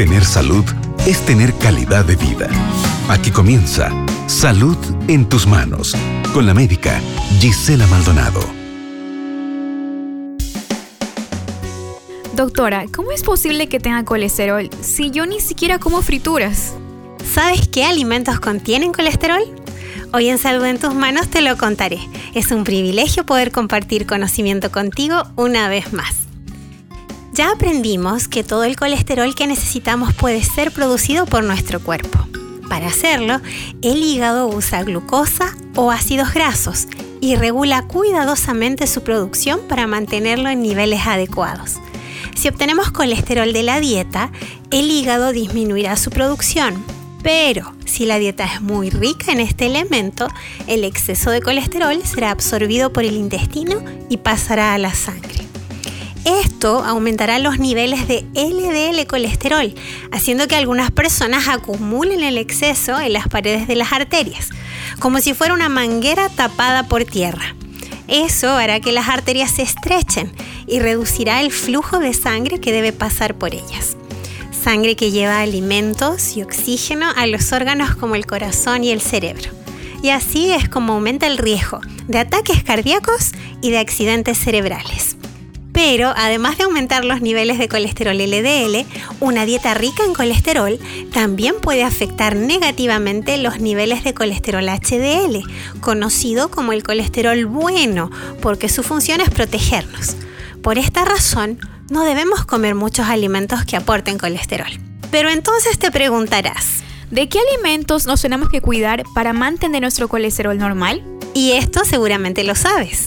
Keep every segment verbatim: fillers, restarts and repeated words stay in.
Tener salud es tener calidad de vida. Aquí comienza Salud en tus manos, con la médica Gisela Maldonado. Doctora, ¿cómo es posible que tenga colesterol si yo ni siquiera como frituras? ¿Sabes qué alimentos contienen colesterol? Hoy en Salud en tus manos te lo contaré. Es un privilegio poder compartir conocimiento contigo una vez más. Ya aprendimos que todo el colesterol que necesitamos puede ser producido por nuestro cuerpo. Para hacerlo, el hígado usa glucosa o ácidos grasos y regula cuidadosamente su producción para mantenerlo en niveles adecuados. Si obtenemos colesterol de la dieta, el hígado disminuirá su producción. Pero si la dieta es muy rica en este elemento, el exceso de colesterol será absorbido por el intestino y pasará a la sangre. Esto aumentará los niveles de L D L colesterol, haciendo que algunas personas acumulen el exceso en las paredes de las arterias, como si fuera una manguera tapada por tierra. Eso hará que las arterias se estrechen y reducirá el flujo de sangre que debe pasar por ellas. Sangre que lleva alimentos y oxígeno a los órganos como el corazón y el cerebro. Y así es como aumenta el riesgo de ataques cardíacos y de accidentes cerebrales. Pero además de aumentar los niveles de colesterol L D L, una dieta rica en colesterol también puede afectar negativamente los niveles de colesterol H D L, conocido como el colesterol bueno, porque su función es protegernos. Por esta razón, no debemos comer muchos alimentos que aporten colesterol. Pero entonces te preguntarás, ¿de qué alimentos nos tenemos que cuidar para mantener nuestro colesterol normal? Y esto seguramente lo sabes.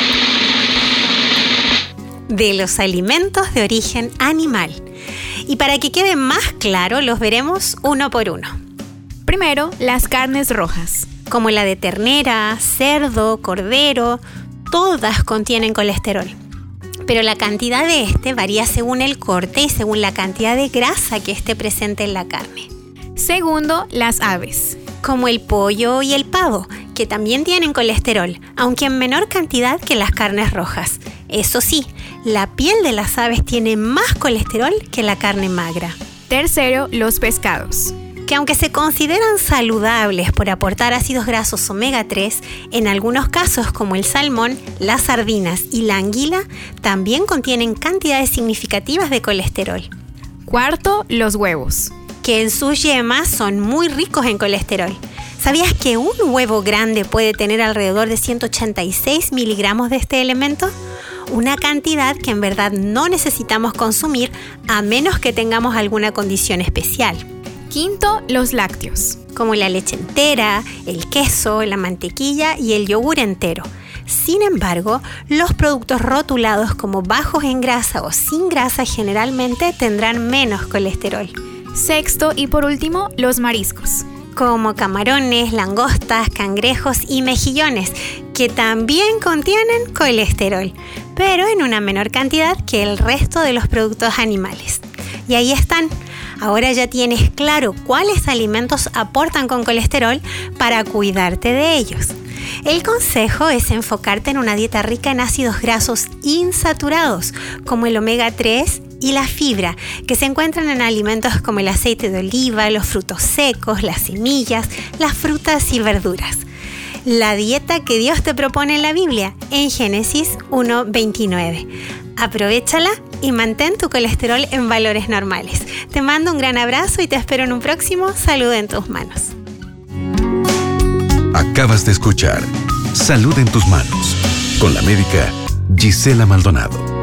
De los alimentos de origen animal. Y para que quede más claro, los veremos uno por uno. Primero, las carnes rojas. Como la de ternera, cerdo, cordero, todas contienen colesterol. Pero la cantidad de este varía según el corte y según la cantidad de grasa que esté presente en la carne. Segundo, las aves. Como el pollo y el pavo, que también tienen colesterol, aunque en menor cantidad que las carnes rojas. Eso sí, la piel de las aves tiene más colesterol que la carne magra. Tercero, los pescados. Que aunque se consideran saludables por aportar ácidos grasos omega tres, en algunos casos como el salmón, las sardinas y la anguila, también contienen cantidades significativas de colesterol. Cuarto, los huevos. Que en sus yemas son muy ricos en colesterol. ¿Sabías que un huevo grande puede tener alrededor de ciento ochenta y seis miligramos de este elemento? Una cantidad que en verdad no necesitamos consumir a menos que tengamos alguna condición especial. Quinto, los lácteos. Como la leche entera, el queso, la mantequilla y el yogur entero. Sin embargo, los productos rotulados como bajos en grasa o sin grasa generalmente tendrán menos colesterol. Sexto y por último, los mariscos. Como camarones, langostas, cangrejos y mejillones, que también contienen colesterol, pero en una menor cantidad que el resto de los productos animales. Y ahí están. Ahora ya tienes claro cuáles alimentos aportan con colesterol para cuidarte de ellos. El consejo es enfocarte en una dieta rica en ácidos grasos insaturados, como el omega tres y la fibra, que se encuentran en alimentos como el aceite de oliva, los frutos secos, las semillas, las frutas y verduras. La dieta que Dios te propone en la Biblia, en Génesis uno veintinueve. Aprovéchala y mantén tu colesterol en valores normales. Te mando un gran abrazo y te espero en un próximo Salud en tus manos. Acabas de escuchar Salud en tus manos, con la médica Gisela Maldonado.